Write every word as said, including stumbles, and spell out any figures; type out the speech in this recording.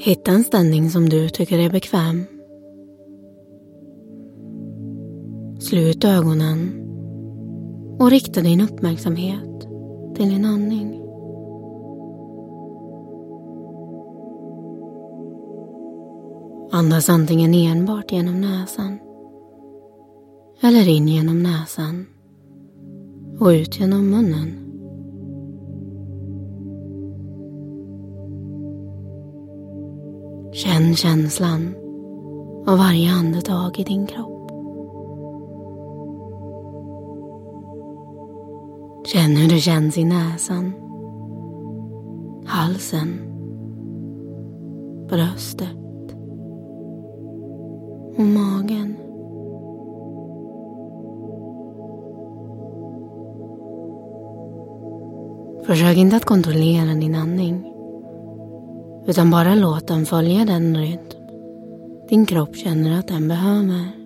Hitta en ställning som du tycker är bekväm. Slut ögonen och rikta din uppmärksamhet till din andning. Andas antingen enbart genom näsan eller in genom näsan och ut genom munnen. Känn känslan av varje andetag i din kropp. Känn hur det känns i näsan, halsen, bröstet och magen. Försök inte att kontrollera din andning, utan bara låt den följa den rytm din kropp känner att den behöver.